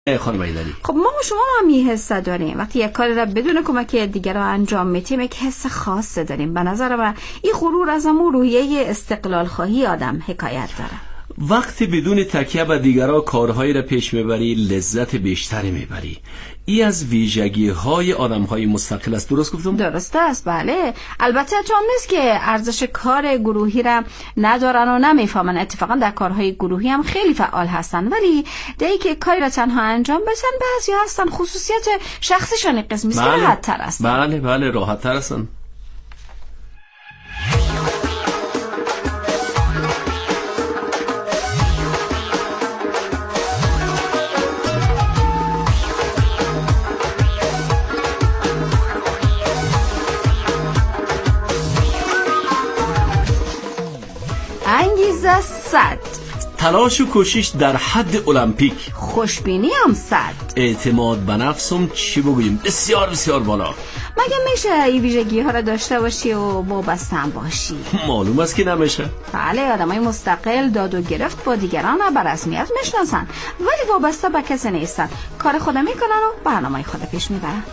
خانم ایدری. خب ما و شما هم این حس داریم. وقتی یک کاری را بدون کمک دیگران انجام میدیم یک حس خاص داریم. به نظر من این غرور از همون روحیه استقلال خواهی آدم حکایت داره. وقتی بدون تکیه به دیگران کارهایی را پیش میبری لذت بیشتری میبری. این از ویژگی های آدم های مستقل است. درست گفتم؟ درست است، بله. البته تو هم نیست که ارزش کار گروهی را ندارن و نمیفهمن. اتفاقا در کارهای گروهی هم خیلی فعال هستن، ولی دیگه که کاری را تنها انجام بدن بعضی هستن خصوصیت شخصیشان قسمی است که راحت تر است. بله راحت تر هستن. انگیزه 100، تلاش و کوشش در حد المپیک، خوشبینی هم 100، اعتماد به نفسم چی بگویم بسیار بسیار بالا. مگه میشه این ویژگی ها را داشته باشی و وابسته هم باشی؟ معلوم است که نمیشه. بله، آدمای مستقل داد و گرفت با دیگران را به رسمیت میشناسن ولی وابسته به کسی نیستن. کار خود میکنن و برنامه خود پیش میبرن.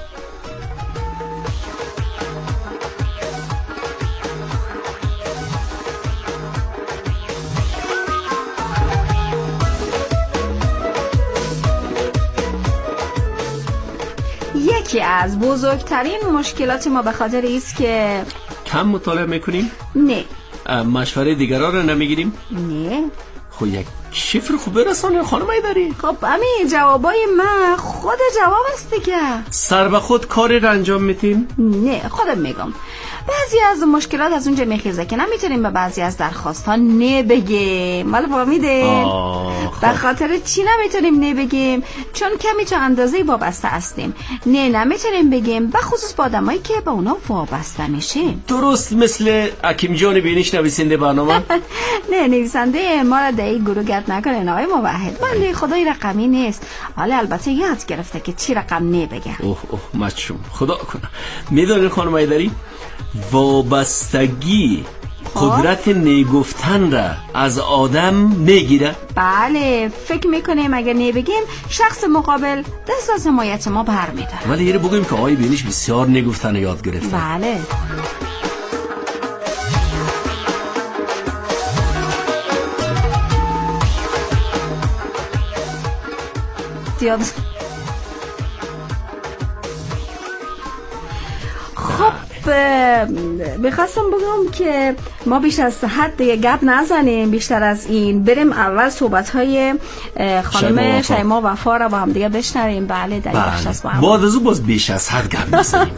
یکی از بزرگترین مشکلات ما به خاطر است که کم مطالعه میکنیم؟ نه. مشوره دیگران رو نمیگیریم؟ نه. خب یک شفر خوب برسانه خانم ایدری. خب همین جوابای من خود جواب است دیگه. سر به خود کاری رو انجام میدیم؟ نه، خودم میگم. بعضی از مشکلات از اونجا میخیزه که نمیتونیم به بعضی از درخواست ها نه بگیم. ولی فهمیدین؟ به خاطر چی نمیتونیم نه بگیم؟ چون کمی تا اندازه وابسته هستیم. نه نمیتونیم بگیم به خصوص با آدمایی که به اونا وابسته میشیم. درست مثل حکیم جان بینیش نویسنده برنامه. نه، نویسنده ما را در این گروه گرد نکنه آقای موحد. بنده خدای رقمی نیست. حالا البته یاد گرفته که چی رقم نه بگه. اوه مچوم خدا کنه. میدونین خانم ایدری وابستگی قدرت نگفتن را از آدم میگیره؟ بله، فکر میکنیم اگر نبگیم شخص مقابل دست از حمایت ما بر میداره. ولی یه بگویم که آقای بینیش بسیار نگفتن یاد گرفته. بله. دیاد. خب میخواستم بگم که ما بیش از حد دیگه گپ نزنیم. بیشتر از این بریم اول صحبت‌های خانم شیما وفا را با هم دیگه بشنویم. بله در این بخش است با هم. بعد از اون باز بیش از حد گپ نزنیم.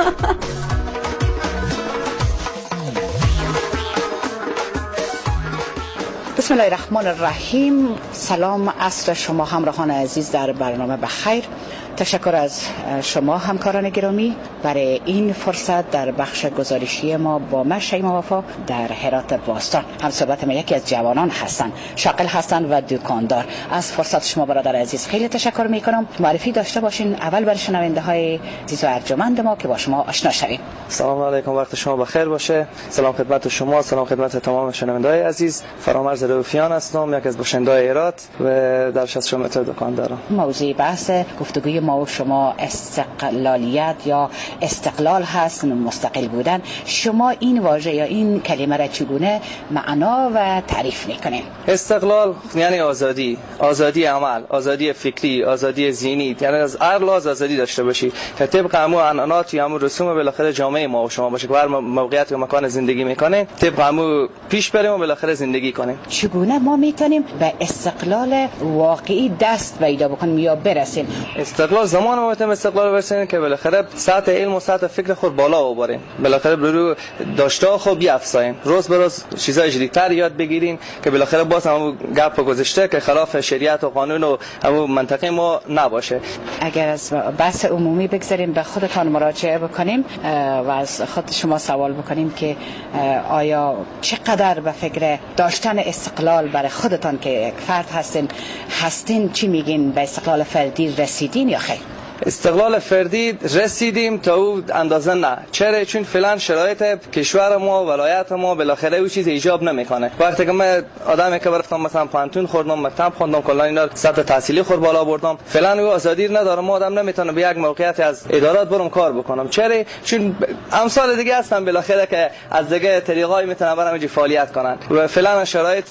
بسم الله الرحمن الرحیم. سلام عصر شما همراهان عزیز در برنامه بخیر. تشکر از شما همکاران گرامی برای این فرصت در بخش گزارشی ما با من شیما وفا در هرات باستان. هم صحبت ما یکی از جوانان هستن، شاغل هستن و دکاندار. از فرصت شما برادر عزیز خیلی تشکر میکنم. معرفی داشته باشین اول برای شنونده های عزیز و ارجمند ما که با شما آشنا شویم. سلام علیکم، وقت شما بخیر باشه. سلام خدمت شما، سلام خدمت تمام شنونده های عزیز. فرامرز رفیان هستم، یک از باشنده های هرات و در 60 متر دکاندارم. موضوع بحث گفتگوی ما و شما استقلالیت یا استقلال هست، مستقل بودن. شما این واژه یا این کلمه را چگونه معنا و تعریف میکنین؟ استقلال یعنی آزادی، آزادی عمل، آزادی فکری، آزادی ذهنی، یعنی از هر لحاظ آزادی داشته باشی که طبق همون عنعنات یا همون رسوم بالاخره جامعه ما و شما باشه که هر موقعیت و مکان زندگی میکنه طبق همون پیش بریم و بالاخره زندگی کنیم. چگونه ما میتونیم به استقلال واقعی دست پیدا بکنیم یا برسیم؟ استقلال زمان ما میتونیم استقلال برسیم که بالاخره سطح علم و سطح فکر خود بالا ببریم، بالاخره برو داشته خود بیافزاییم، روز به روز چیزای جدیدتر یاد بگیریم که بالاخره باز هم گپ گذشته که خلاف شریعت و قانون و همون منطقه ما نباشه. اگر از بحث عمومی بگذاریم به خودتان مراجعه بکنیم و از خود شما سوال بکنیم که آیا چقدر به فکر داشتن استقلال برای خودتان که یک فرد هستین چی میگین؟ به استقلال فردی رسیدین یا خیر؟ استقلال فردی رسیدیم تا او اندازه نه. چرا؟ چون فعلا شرایط کشور ما، ولایت ما بالاخره او چیز ایجاب نمیکنه. وقتی که من آدمی که رفتم مثلا پانتون خوردم، مکتب خوندم، کلا اینا سطح تحصیلی خود بالا بردم، فعلا او آزادی نداره. ما آدم نمیتونه به یک موقعیت از ادارات برم کار بکنم. چرا؟ چون امثال دیگه هستن بالاخره که از دیگه طریقای میتونن برام فعالیت کنن و فعلا شرایط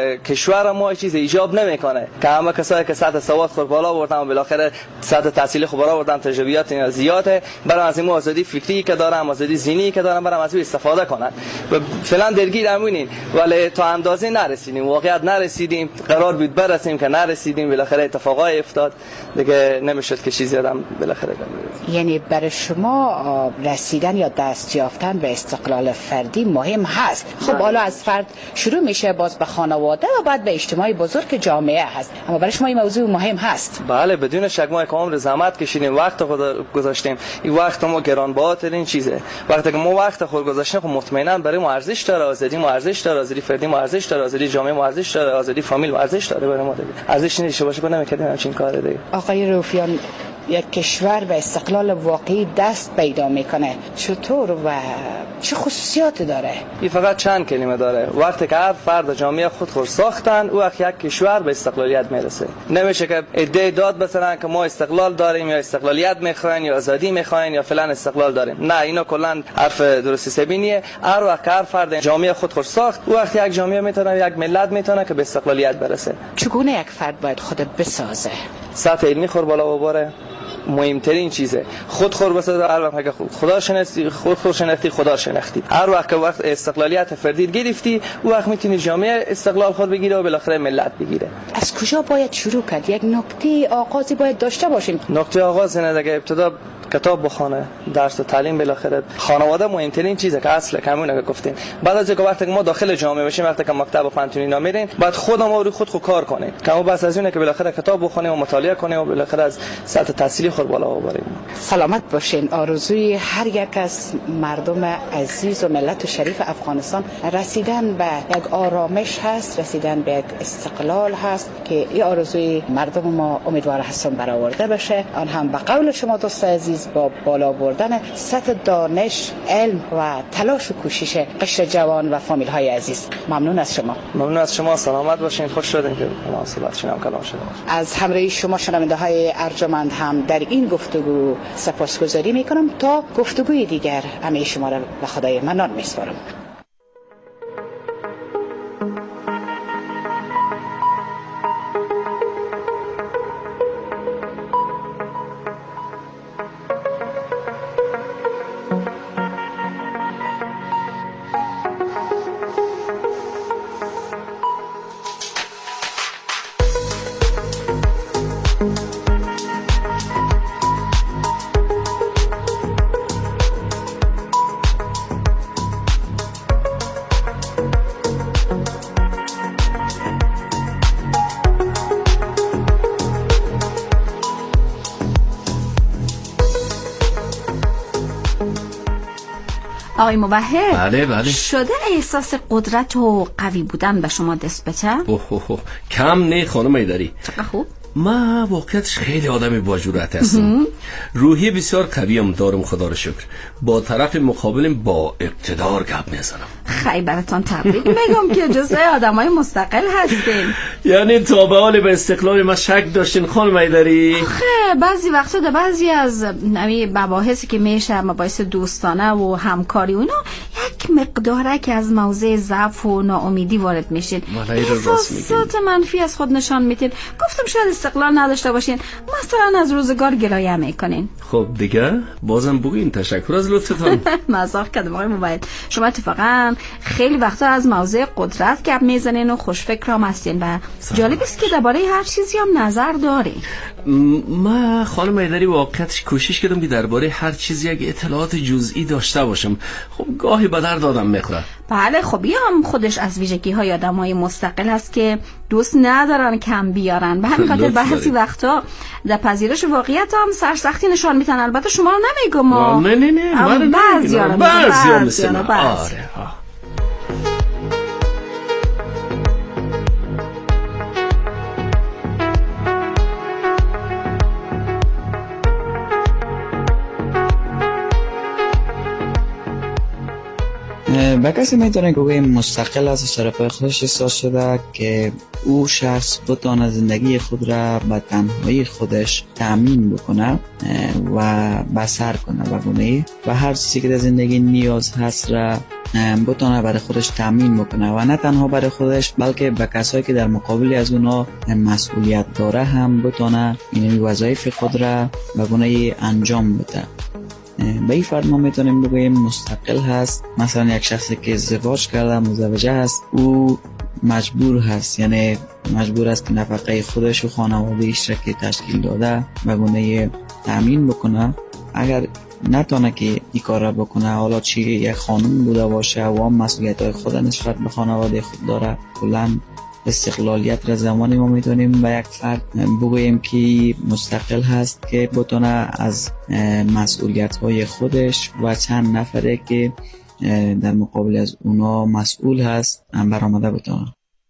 کشور ما چیز ایجاب نمیکنه که همه کسایی که سطح سواد خود بالا بردن و بالاخره سطح تحصیلی خود بالا بردن، تجربیات اینا زیاده، برام از این آزادی فکری که دارم، آزادی ذهنی که دارم، برام از این استفاده کنن و فعلا درگیر همونین. ولی تا اندازه نرسیدیم، واقعیت نرسیدیم، قرار بود برسیم که نرسیدیم، بالاخره اتفاقای افتاد دیگه، نمیشد که چیزی آدم بالاخره کنه. یعنی برای شما رسیدن یا دست یافتن به استقلال فردی مهم هست. خب حالا از فرد شروع میشه، باز به خانواده و بعد به اجتماع بزرگ جامعه هست، اما برای شما این موضوع مهم هست. بله بدون شک ما کامل زحمت کشیدیم، وقت خود گذاشتیم. این وقت ما گرانبهاترین چیزه. وقتی که ما وقت خود گذاشتیم خب مطمئنا برای ما ارزش داره، آزادی ما ارزش داره، آزادی فردی ما ارزش داره، آزادی جامعه ما ارزش داره، آزادی فامیل ما ارزش داره. برای ما دیگه ارزش نداشته باشه نمی‌کردیم همچین کار دیگه. آقای روفیان، یک کشور به استقلال واقعی دست پیدا میکنه چطور و چه خصوصیات داره؟ این فقط چند کلمه داره. وقتی که هر فرد جامعه خود ساختن، او وقت یک کشور به استقلالیت میرسه. نمیشه که ادعای داد بزنن که ما استقلال داریم یا استقلالیت میخواین یا آزادی میخواین یا فلان استقلال داریم. نه، اینا کلا حرف درست حسابیه. هر وقت هر فرد جامعه خود ساخت، او وقت یک جامعه میتونه، یک ملت میتونه که به استقلالیت برسه. چگونه یک فرد باید خود بسازه؟ سطح علمی خود بالا ببره. مهمترین چیزه خود خور بسازه. هر وقت که خدا شناختی، خود شناختی، خدا شناختی. هر وقت که وقت استقلالیت فردی گرفتی، او وقت میتونی جامعه استقلال خود بگیره و بالاخره ملت بگیره. از کجا باید شروع کرد؟ یک نقطه آغازی باید داشته باشیم. نقطه آغاز نه دیگه، ابتدا کتاب بخونه، درس و تعلیم، بالاخره خانواده مهمترین چیزه که اصل کمونه که گفتین. بعد از اینکه وقتی که ما داخل جامعه بشیم، وقتی که مکتب و پانتون اینا میرین، بعد خودمون روی خود کار کنیم. که ما بس از اینه که بالاخره کتاب بخونیم و مطالعه کنیم و بالاخره از سطح تحصیلی خود بالا ببریم. سلامت باشین. آرزوی هر یک از مردم عزیز و ملت شریف افغانستان رسیدن به یک آرامش هست، رسیدن به یک استقلال هست که این آرزوی مردم ما امیدوار هستم برآورده بشه. آن هم به قول شما دوست عزیز با بالا بردن سطح دانش، علم و تلاش و کوشش قشر جوان و فامیل های عزیز. ممنون از شما. ممنون از شما. سلامت باشین. خوش شدین که مناسبت شنم کلام شده. از همراهی شما شنونده های ارجمند هم در این گفتگو سپاسگزاری میکنم. تا گفتگوی دیگر همه شما را به خدای منان میسپارم. آقای موحد، بله شده احساس قدرت و قوی بودن به شما دست بچه؟ کم نه خانم ایدری. چقدر خوب. ما واقعیتش خیلی آدم با جرأت هستم. روحی بسیار قویم دارم، خدا رو شکر. با طرف مقابلم با اقتدار گپ میزنم. خیلی براتون تبریک میگم که جزء آدمای مستقل هستین. یعنی تا به حال به استقلال ما شک داشتین خانم ایدری؟ بعضی وقتا در بعضی از مباحثی که میشه مباحث دوستانه و همکاری اونا یک مقداره که از موضع ضعف و ناامیدی وارد میشین، احساسات منفی از خود نشان میدین. گفتم شاید استقلال نداشته باشین، مثلا از روزگار گلایه میکنین. خب دیگه بازم بگین. تشکر از لطفتان. مزاح کردم آقای موحد. شما اتفاقا خیلی وقتا از موضوع قدرت گپ میزنین و خوشفکر هم هستین و جالب است که درباره هر چیزی هم نظر دارین. ما خانم ایدری واقعیتش کوشش کردم که درباره هر چیزی یک اطلاعات جزئی داشته باشم. خب گاهی به درد آدم میخوره. بله خب این هم خودش از ویژگی های آدمای مستقل هست که دوست ندارن کم بیارن. به همین خاطر بعضی وقتا در پذیرش واقعیت هم سرسختی نشان میدن. البته شما رو نمیگم. نه بعضی‌ها مثل من. به کسی میتونه که مستقل از طرف خودش احساس شده که او شخص بتونه زندگی خود را به تنهایی خودش تأمین بکنه و بسر کنه بگونه و هر چیزی که در زندگی نیاز هست را بتونه برای خودش تأمین بکنه و نه تنها برای خودش بلکه به کسایی که در مقابل از اونا مسئولیت داره هم بتونه این وظایف خود را بگونه انجام بده. به این فرد ما میتونیم بگوییم مستقل هست. مثلا یک شخصی که ازدواج کرده مزوجه هست، او مجبور هست، یعنی مجبور است که نفقه خودش و خانواده‌اش را که تشکیل داده به گونه تأمین بکنه. اگر نتونه که این کار را بکنه، حالا چی یک خانم بوده باشه و هم مسئولیت‌های خود نسبت به خانواده خود داره، کلاً استقلالیت را زمانی ما میتونیم به یک فرد بگوییم که مستقل هست که بتونه از مسئولیت‌های خودش و چند نفره که در مقابل از اونا مسئول هست برآمده بتونه.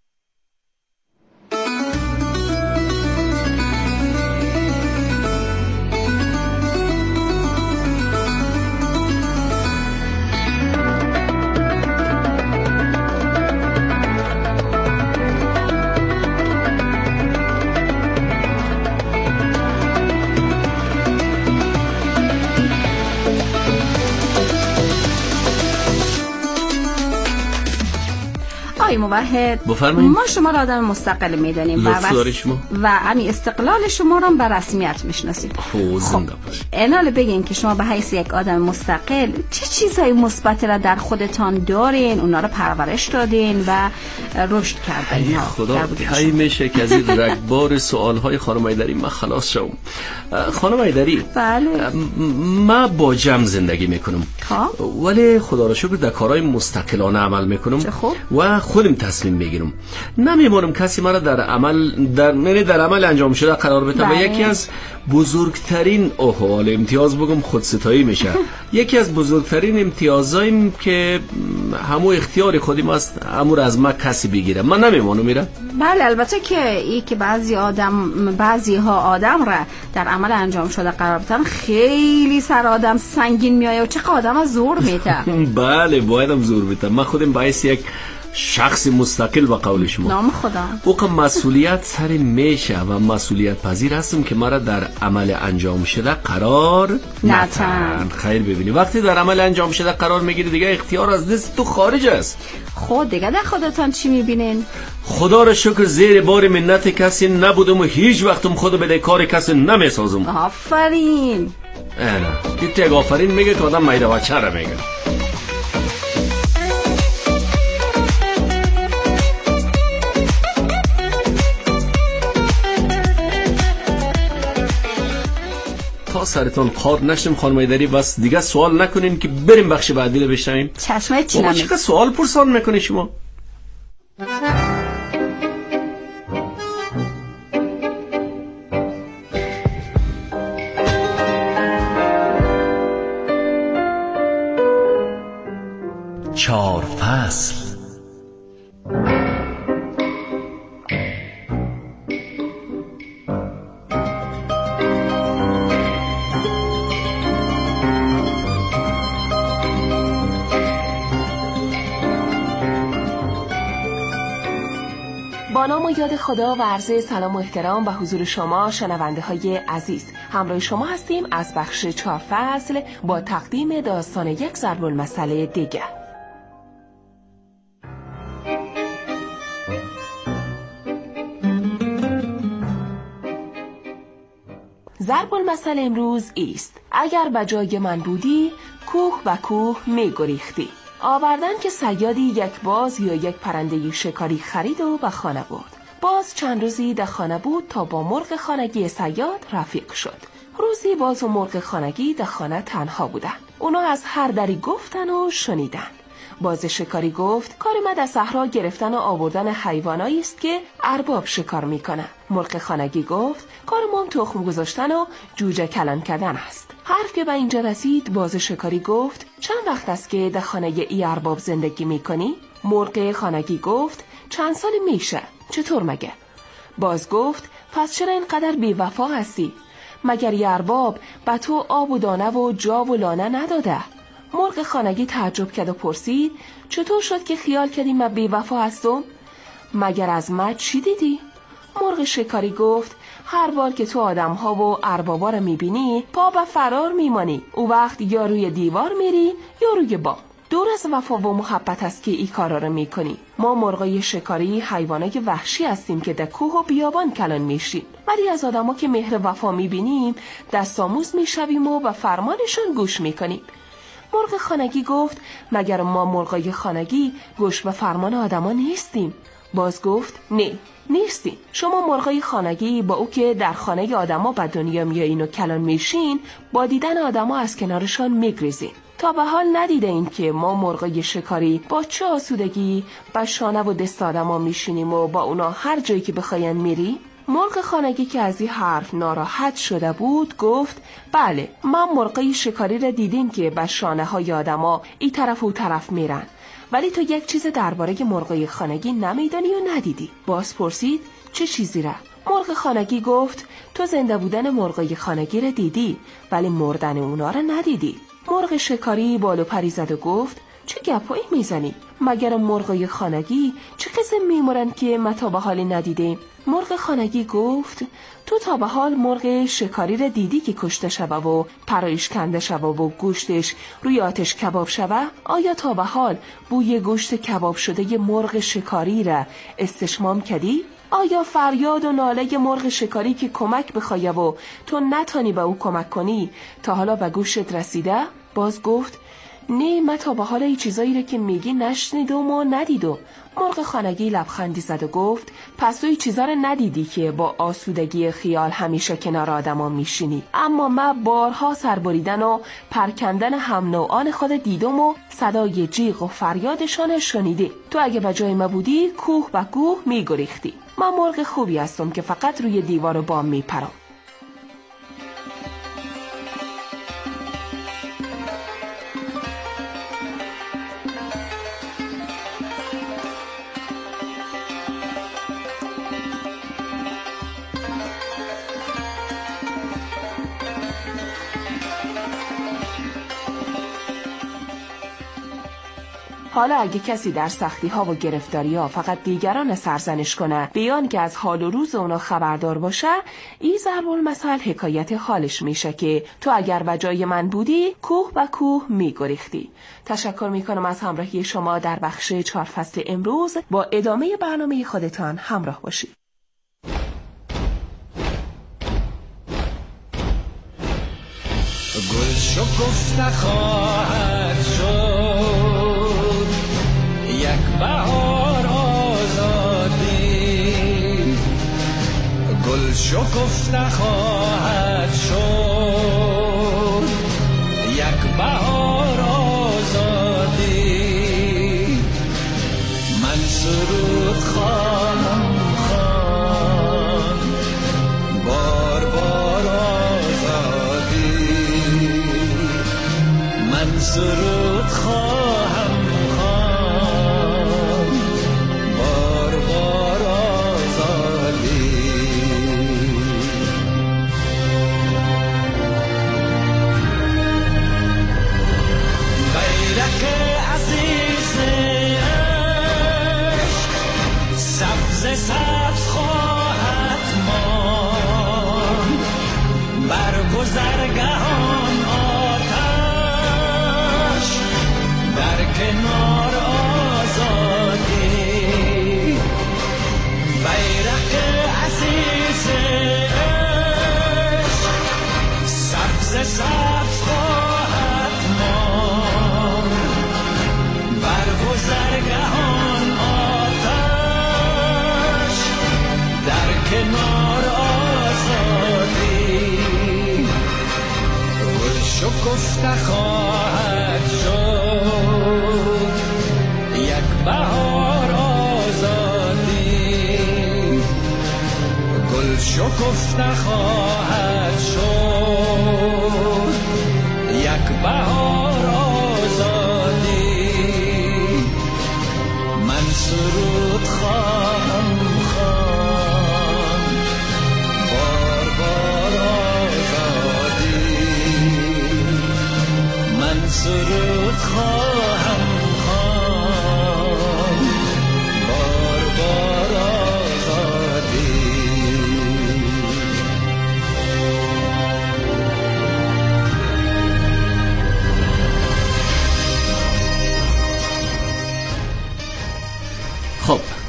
موحد بفرمایید. ما شما را آدم مستقل میدانیم و همین استقلال شما را به رسمیت میشناسیم. خب اینال بگین که شما به حیث یک آدم مستقل چه چیزهای مثبت را در خودتان دارین، اونا را پرورش دادین و رشد کردین؟ خدا کی میشه که از این رگبار سوالهای خانم ایدری من خلاص شوم. خانم ایدری، بله، من با جمع زندگی میکنم ولی خدا را شکر در کارهای مستقلانه عمل میکنم و خودم تصمیم میگیرم. نمیمونم کسی مرا در عمل انجام شده قرار بده و یکی از بزرگترین امتیاز بگم خودستایی میشه. یکی از بزرگترین امتیازایم که همو اختیار خودم است، همو را از من کسی بگیره، من نمیمونم میره. بله، البته که ای که بعضی ها آدم را در عمل انجام شده قرار بدن خیلی سر آدم سنگین میایه و چقدر آدم زور میده. بله، بایدم زور میده. من خودم باعث یک شخص مستقل با قول شما نام خدا او مسئولیت سر میشه و مسئولیت پذیر هستم که مرا در عمل انجام شده قرار نتن. خیر ببینی وقتی در عمل انجام شده قرار میگیری دیگه اختیار از دست تو خارج است. خود دیگه در خودتان چی میبینین؟ خدا را شکر زیر بار منت کسی نبودم و هیچ وقتم خودو به کار کسی نمیسازم. آفرین. نه دیگه آفرین میگه که آدم میده بچه را میگه. تا سرتون قار نشتم خانم ایدری، بس دیگه سوال نکنین که بریم بخش بعدی رو بشنویم. چشمه چی نمی؟ چقدر سوال پرسان میکنی شما؟ چهار فصل. با نام و یاد خدا و عرض سلام و احترام به حضور شما شنونده های عزیز، همراه شما هستیم از بخش 4 فصل با تقدیم داستان یک ضرب المثل دیگر. ضرب المثل امروز است: اگر به جای من بودی کوه و کوه می گریختی. آوردن که صیادی یک باز یا یک پرنده شکاری خرید و به خانه برد. باز چند روزی در خانه بود تا با مرغ خانگی صیاد رفیق شد. روزی باز و مرغ خانگی در خانه تنها بودن. اونا از هر دری گفتن و شنیدن. باز شکاری گفت کار ما در صحرا گرفتن و آوردن حیوانایی است که ارباب شکار میکنن. مرغ خانگی گفت کار ما تخم گذاشتن و جوجه کلان کردن است. حرف که به اینجا رسید باز شکاری گفت چند وقت است که در خانه ای ارباب زندگی میکنی؟ مرغ خانگی گفت چند سال میشه. چطور مگه؟ باز گفت پس چرا اینقدر بی‌وفا هستی؟ مگر ی ارباب به تو آب و دانه و جا و لانه نداده؟ مرغ خانگی تعجب کرد و پرسید چطور شد که خیال کردی من بی‌وفا هستم؟ مگر از من چی دیدی؟ مرغ شکاری گفت هر بار که تو آدم‌ها و اربابا رو می‌بینی پا به فرار می‌مانی. او وقت یا روی دیوار میری یا روی بام. دور از وفا و محبت است که این کارا رو می‌کنی. ما مرغای شکاری حیوانای وحشی هستیم که در کوه و بیابان کلان میشیم. ولی از آدم‌ها که مهر وفا می‌بینیم دست‌آموز می‌شویم و به فرمانشون گوش می‌کنیم. مرغ خانگی گفت مگر ما مرغای خانگی گوش به فرمان آدما نیستیم؟ باز گفت نه نیستیم. شما مرغای خانگی با او که در خانه آدما به دنیا میایین و کلان میشین با دیدن آدما از کنارشان میگریزین. تا به حال ندیده این که ما مرغای شکاری با چه آسودگی به شانه و دست آدما میشینیم و با اونا هر جایی که بخواین میری؟ مرغ خانگی که از این حرف ناراحت شده بود گفت بله من مرغای شکاری را دیدیم که به شانه های آدما این طرف و طرف میرن، ولی تو یک چیز درباره مرغای خانگی نمیدانی و ندیدی. باز پرسید چه چیزی را؟ مرغ خانگی گفت تو زنده بودن مرغای خانگی را دیدی ولی مردن اونا را ندیدی. مرغ شکاری بالو پری زد و گفت چه گپایی میزنی؟ مگر مرغای خانگی چه قسم میمورن که ما تا به حال ندیدیم؟ مرغ خانگی گفت تو تا به حال مرغ شکاری را دیدی که کشته شوه و پرایش کنده شوه و گوشتش روی آتش کباب شوه؟ آیا تا به حال بوی گوشت کباب شده مرغ شکاری را استشمام کردی؟ آیا فریاد و ناله مرغ شکاری که کمک بخواه و تو نتانی به او کمک کنی تا حالا به گوشت رسیده؟ باز گفت نه من تا به حال این چیزایی را که میگی نشنیدم و ندیدم. مرغ خانگی لبخندی زد و گفت پس تو این چیزا را ندیدی که با آسودگی خیال همیشه کنار آدما میشینی، اما من بارها سربریدن و پرکندن هم نوعان خود دیدم و صدای جیغ و فریادشان شنیدی. تو اگه به جای ما بودی کوه به کوه میگریختی. من مرغ خوبی هستم که فقط روی دیوار و بام میپرم. حالا اگه کسی در سختی ها و گرفتاری ها فقط دیگران سرزنش کنه بیان که از حال و روز اونا خبردار باشه، این ضرب المثل حکایت حالش میشه که تو اگر به جای من بودی کوه به کوه میگریختی. تشکر میکنم از همراهی شما در بخش 4 فصل امروز. با ادامه برنامه خودتان همراه باشید. گل شکفت نخواهد شد یک بهار آزادی، گل شکفت نخواهد شد یک بهار آزادی. من سرود خواهم خواند بار بار آزادی، من سرود خواهم سبز خواهد ماند بر گذرگهان آتش در کنار آزادی. بیرق عزیز عشق سبز خواهد ماند بر گذرگهان کنار آزادی. گل شکفت خواهد شد یک بهار آزادی، گل شکفت خواهد شد یک بهار آزادی. من سرود خواهم سرود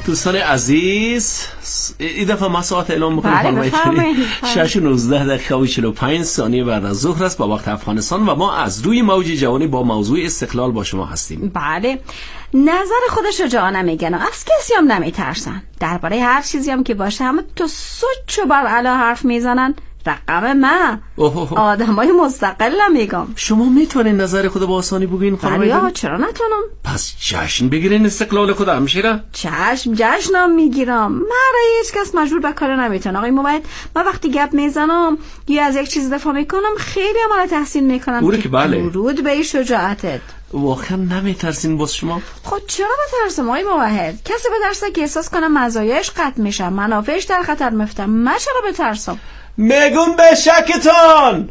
دوستان عزیز، این دفعه ما ساعت اعلام میکنم بله بفرمایید. 6:19 و 45 ثانیه بعد از ظهر است با وقت افغانستان و ما از روی موج جوانی با موضوع استقلال با شما هستیم. بله، نظر خودش رو جا نمیگن و از کسی هم نمیترسن. درباره هر چیزی هم که باشه همه تو سوچ و بر علا حرف میزنن. رقم من آدمای مستقلم میگم. شما میتونین نظر خود با آسانی بگین خانم؟ بله چرا نتونم؟ پس جشن بگیرین استقلال خود همشیره. چشم جشنم میگیرم. من هیچ کس مجبور به کار نمیتونه. آقای موحد، من وقتی گپ میزنم یا از یک چیز دفاع میکنم خیلی عمل تحسین میکنم که بله. درود به شجاعتت. واقعا نمیترسین باز شما؟ خود چرا بترسم آقای موحد؟ کسی بترسه که احساس کنه مزایاش قطع میشه، منافعش در خطر میفته. من چرا بترسم؟ میگم به شکتان.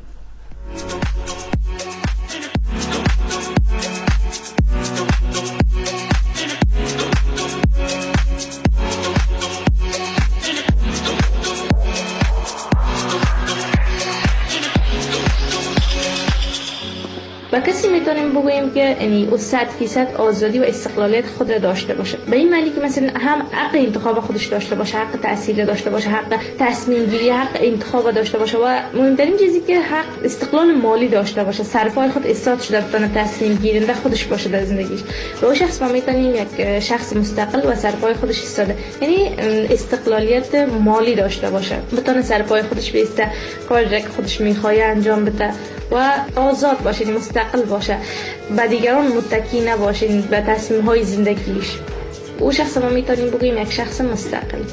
و کسی میتونیم بگوییم که یعنی او 100% آزادی و استقلالیت خود را داشته باشه، به این معنی که مثلا هم حق انتخاب خودش داشته باشه، حق تحصیل داشته باشه، حق تصمیم گیری، حق انتخاب داشته باشه و مهمترین چیزی که حق استقلال مالی داشته باشه، سرپای خود ایستاد شده بتونه تصمیم گیرنده خودش باشه در زندگیش. و اون شخص ما میتونیم یک شخص مستقل و سرپای خودش ایستاده، یعنی استقلالیت مالی داشته باشه، بتونه سرپای خودش بیسته، کاری که خودش میخواد انجام بده و آزاد باشه، مستقل باشه، به دیگران متکی نباشه به تصمیم های زندگیش. او شخص ما میتونیم بگیم یک شخص مستقل.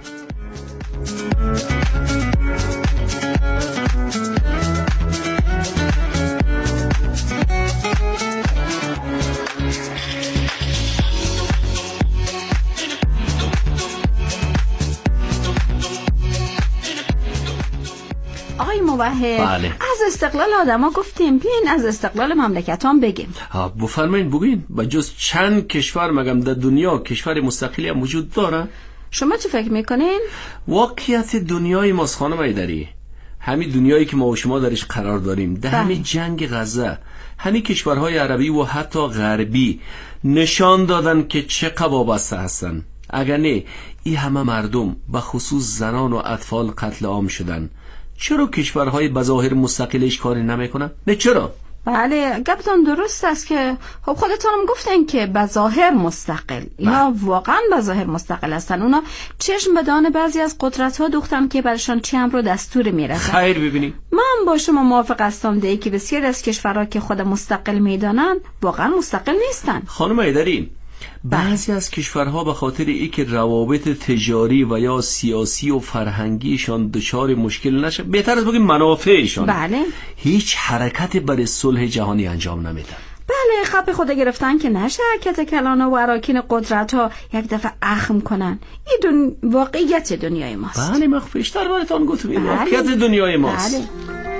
آقای موحد، بله. از استقلال آدما گفتیم، بیاین از استقلال مملکتان بگیم. بفرمایید بگین. با جز چند کشور مگم در دنیا کشور مستقلی هم وجود داره؟ شما چه فکر میکنین؟ واقعیت دنیای ماست خانم ایدری. همین دنیایی که ما و شما درش قرار داریم، در همین جنگ غزه، همین کشورهای عربی و حتی غربی نشان دادن که چه وابسته هستن. اگر نه این همه مردم به خصوص زنان و اطفال قتل عام شدن، چرا کشورهای بظاهر مستقلش کاری نمیکنن؟ نه چرا؟ بله گپتون درست است که خب خودتونم گفتن که بظاهر مستقل، اینا واقعا بظاهر مستقل هستن. اونا چشم به دهان بعضی از قدرت‌ها دوختن که برشان چی هم رو دستور میرسن. خیر ببینی، من با شما موافق هستم دیگه که بسیار از کشورها که خود مستقل میدانن واقعا مستقل نیستن. خانم ایدری، بعضی از کشورها به خاطر اینکه روابط تجاری و یا سیاسی و فرهنگیشان دچار مشکل نشه، بهتر از بگیم منافعشان، بله، هیچ حرکتی برای صلح جهانی انجام نمیدن. بله، خط خود گرفتن که نشه حرکت کلان و اراکین قدرت ها یک دفعه اخم کنن. این واقعیت دنیای ماست. بله، مخفیشتر براتان گفتم، واقعیت دنیای ماست. بله.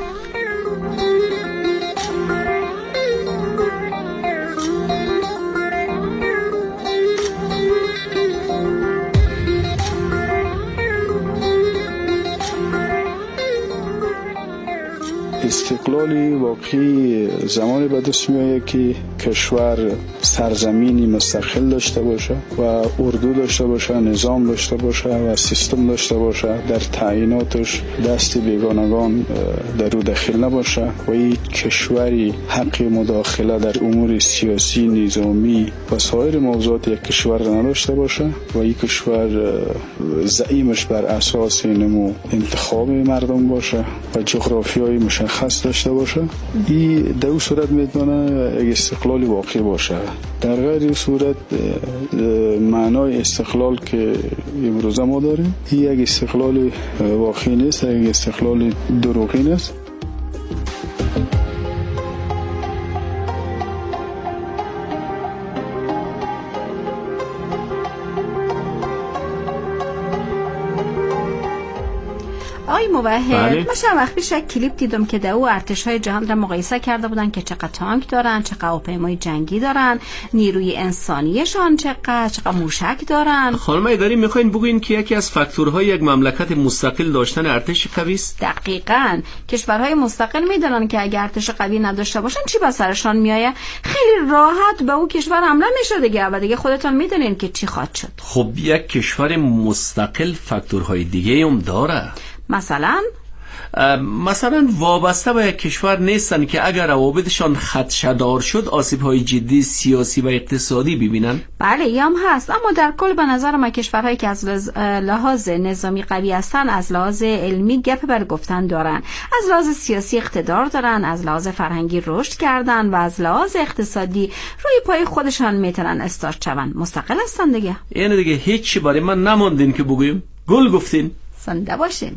استقلال واقعی زمانی به دست میآید که کشور سرزمینی مستقل داشته باشه و اردو داشته باشه، نظام داشته باشه و سیستم داشته باشه، در تعییناتش دست بیگانگان در او دخیل نباشه و این کشوری حق مداخله در امور سیاسی، نظامی و سایر موضوعات یک کشور نداشته باشه و این کشور زعیمش بر اساس نمو انتخاب مردم باشه و جغرافیای مشخص داشته باشه. این در اون صورت میتونه یک استقلال واقعی باشه. در غیر صورت معنای استقلال که امروزه ما داریم این یک استقلال واقعی نیست، یک استقلال دروغی نیست. آی موحد، من چند وقت پیش یک کلیپ دیدم که در او ارتش‌های جهان را مقایسه کرده بودن که چقدر تانک دارن، چقدر هواپیمای جنگی دارن، نیروی انسانیشان چقدر موشک دارن. خانم ایداری میخواین بگوین که یکی از فاکتورهای یک مملکت مستقل داشتن ارتش قوی است؟ دقیقاً. کشورهای مستقل میدونن که اگر ارتش قوی نداشته باشن چی به سرشان میآید؟ خیلی راحت به او کشور حمله میشه دیگه و دیگه خودتون میدونین که چی خواهد شد. خب یک کشور مستقل فاکتورهای دیگه هم داره. مثلا وابسته به یک کشور نیستن که اگر روابطشان خدشه‌دار شد آسیب‌های جدی سیاسی و اقتصادی ببینن. بله این هم هست، اما در کل به نظر من کشورهایی که از لحاظ نظامی قوی هستن از لحاظ علمی گپ بر گفتن دارن، از لحاظ سیاسی اقتدار دارن، از لحاظ فرهنگی رشد کردن و از لحاظ اقتصادی روی پای خودشان میتونن استارت شون، مستقل هستن دیگه. یعنی دیگه هیچی برای من نماندین که بگویم؟ گل گفتین. زنده باشین.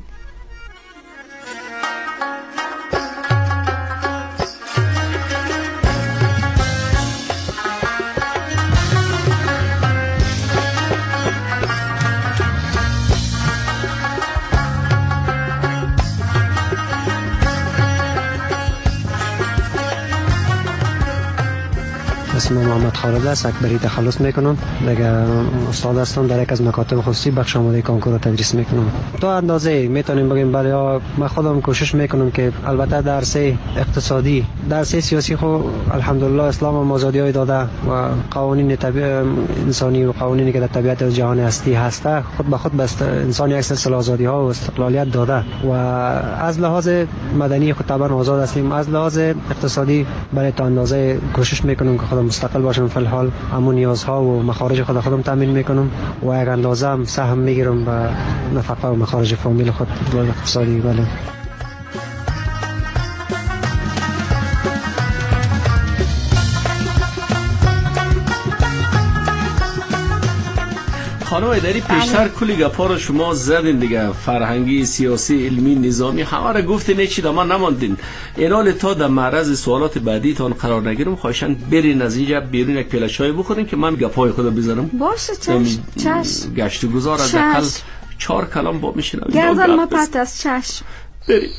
اسم محمد خالد است، اکبری تخلص میکنم. دیگه استاد هستم در یک از مکاتب خصوصی بخش آماده کنکور تدریس میکنم. تا اندازه میتونیم بگیم بله من خودم کوشش میکنم که البته درس اقتصادی، درس سیاسی خو الحمدلله اسلام هم آزادی‌های داده و قوانین انسانی و قوانینی که در طبیعت جهان هستی هسته خود به خود به انسان یک سلسله آزادی‌ها و استقلالیت داده و از لحاظ مدنی خود طبعا آزاد هستیم، از لحاظ اقتصادی برای تا اندازه کوشش میکنم که خودم مستقل باشم. فی الحال همون نیازها و مخارج خودم تامین میکنم و یک اندازه هم سهم میگیرم و نفقه و مخارج فامیل خود و اقتصادی. بله. خانم ایداری پیشتر کلی گپا رو شما زدین دیگه، فرهنگی، سیاسی، علمی، نظامی، همه رو گفتین، چی دما نماندین. اینال تا در معرض سوالات بعدی تان قرار نگیرم خواهشاً برین از اینجا بیرون یک پیاله چای بخورین که من گپای خودم بزنم. باشه چشم. گشت و گذار از اقل 4 کلام با میشینم. گردن ما پت از چشم. بریم.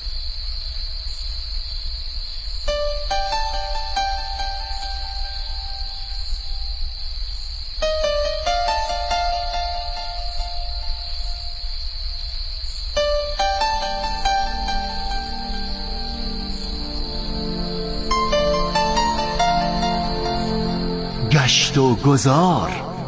گشت و گذار.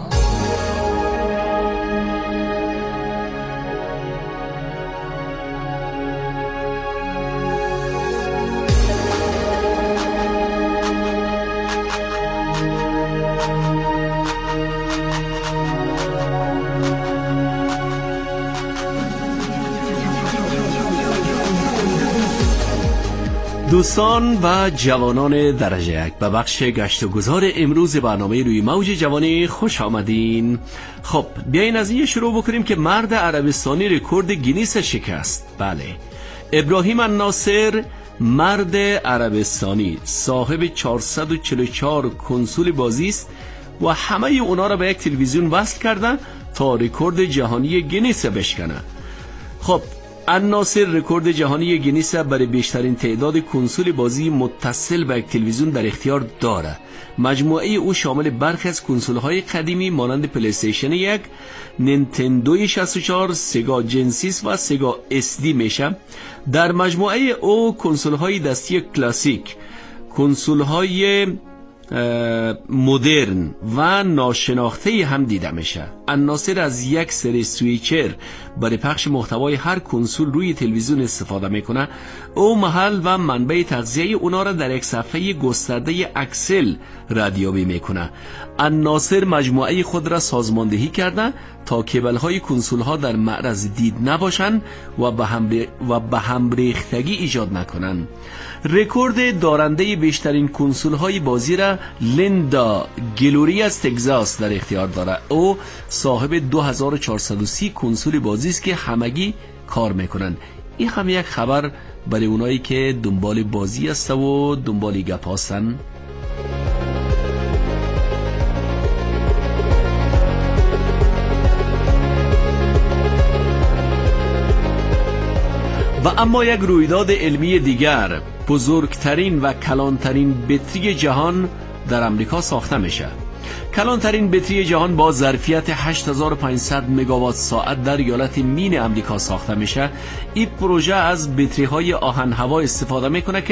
دوستان و جوانان درجه یک به بخش گشت و گذار امروز برنامه روی موج جوانی خوش آمدین. خب بیاین از این شروع بکنیم که مرد عربستانی رکورد گینیس شکست. بله، ابراهیم الناصر، مرد عربستانی، صاحب 444 کنسول بازی است و همه اونا را به یک تلویزیون وصل کرده تا رکورد جهانی گینیس بشکنه. خب الناصر رکورد جهانی گینیس برای بیشترین تعداد کنسول بازی متصل به یک تلویزیون در اختیار داره. مجموعه او شامل برخی از کنسول‌های قدیمی مانند پلی استیشن 1، نینتندو 64، سگا جنسیس و سگا SD میشه. در مجموعه او کنسول‌های دستی کلاسیک، کنسول‌های مدرن و ناشناخته هم دیده میشه. الناصر از یک سری سویچر برای پخش محتوای هر کنسول روی تلویزیون استفاده میکنه. او محل و منبع تغذیه اونا را در یک صفحه گسترده اکسل ردیابی میکنه. الناصر مجموعه خود را سازماندهی کرده تا کیبل های کنسول ها در معرض دید نباشند و به هم ریختگی ایجاد نکنند. رکورد دارنده بیشترین کنسول های بازی را لیندا گلوری از تگزاس در اختیار داره. او صاحب 2430 کنسول بازی است که همگی کار میکنن. این هم یک خبر برای اونایی که دنبال بازی است و دنبال گپ هستن. و اما یک رویداد علمی دیگر، بزرگترین و کلانترین بطری جهان در امریکا ساخته میشه. کلانترین بطری جهان با ظرفیت 8500 مگاوات ساعت در ایالت مین امریکا ساخته میشه. این پروژه از بطری های آهن هوا استفاده میکنه که